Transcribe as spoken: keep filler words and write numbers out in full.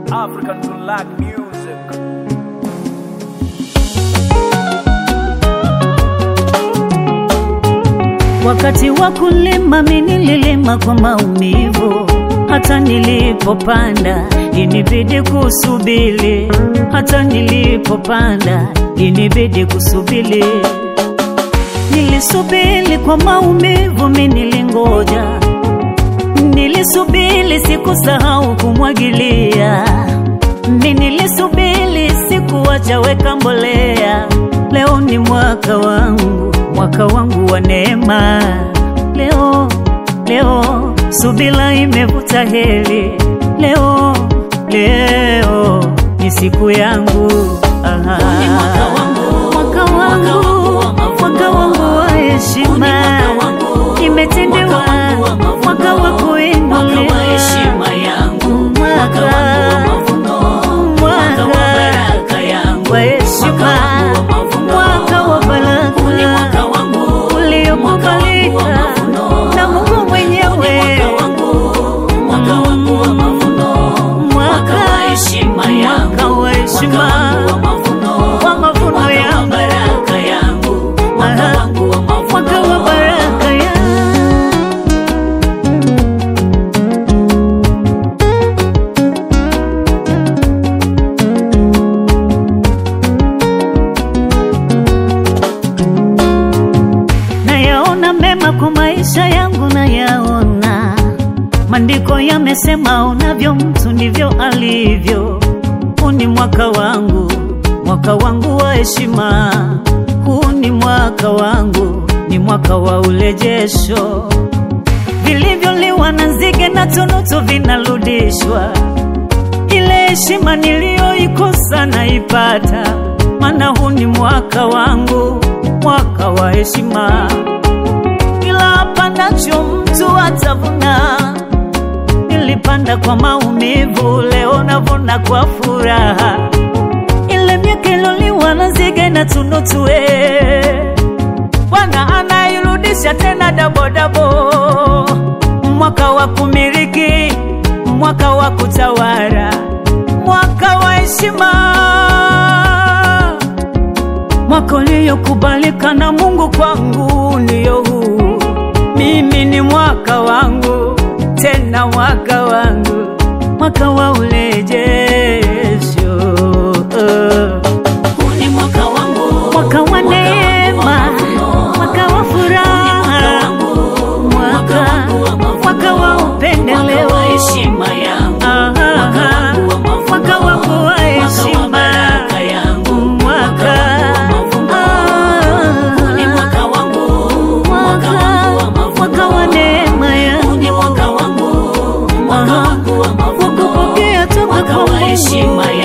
African to like music. Wakati wa kulima mimi nililima kwa maumivu, hata nilipopanda inibidi kusubiri, hata nilipopanda inibidi kusubiri. Nilisubiri kwa maumivu, mimi nilingoja, nilisubiri sikusahau kumwagilia, mimi nilisubiri sikuacha weka mbolea. Leo ni mwaka wangu, mwaka wangu wa neema. Leo, leo subira imevuta heri. Leo, leo ni siku yangu. Aha. Ni mwaka wangu, mwaka wangu, mwaka wangu wa heshima. Imetendewa mwaka wa kuinuliwa, mwaka wa heshima yangu, mwaka wangu wa mavuno, mwaka wa baraka yangu, wa heshima, mwaka wa baraka, mwaka wangu uliokubalika na Mungu mwenyewe, mwaka wangu wa mavuno, mwaka wa heshima yangu, mwaka wa heshima, wa mavuno, wa mavuno yangu, baraka yangu, mwaka wangu wa mavuno, mwaka wa baraka yangu. Nayaona mema kwa maisha yangu, nayaona maandiko yamesema unavyo mtu ndivyo alivyo. Huu ni mwaka wangu, mwaka wangu wa heshima. Huu ni mwaka wangu, ni mwaka wa urejesho. Vilivyoliwa na nzige na tunutu vinarudishwa. Ile heshima niliyoikosa naipata, maana huu ni mwaka wangu, mwaka wa heshima. Kila apandacho mtu atavuna. Nilipanda kwa maumivu, leo navuna kwa furaha. Ile miaka iliyoliwa na nzige na tunutu, Bwana anairudisha tena dabo dabo. Mwaka wa kumiliki, mwaka wa kutawala, mwaka wa heshima, mwaka uliokubalika na Mungu kwangu ndio huu. Mimi ni mwaka wangu, tena mwaka wangu, mwaka wa urejesho. Huu ni mwaka wangu, mwaka wa neema, mwaka wa furaha, mwaka, mwaka wa upendeleo, mwaka wa heshima yangu, mwaka wa kuwa heshima, baraka yangu, mwaka, ni mwaka wangu, mwaka wa neema yangu, ni mwaka wangu, mwaka wangu wa mavuno, kupokea toka mwaka kwa wa heshima Mungu.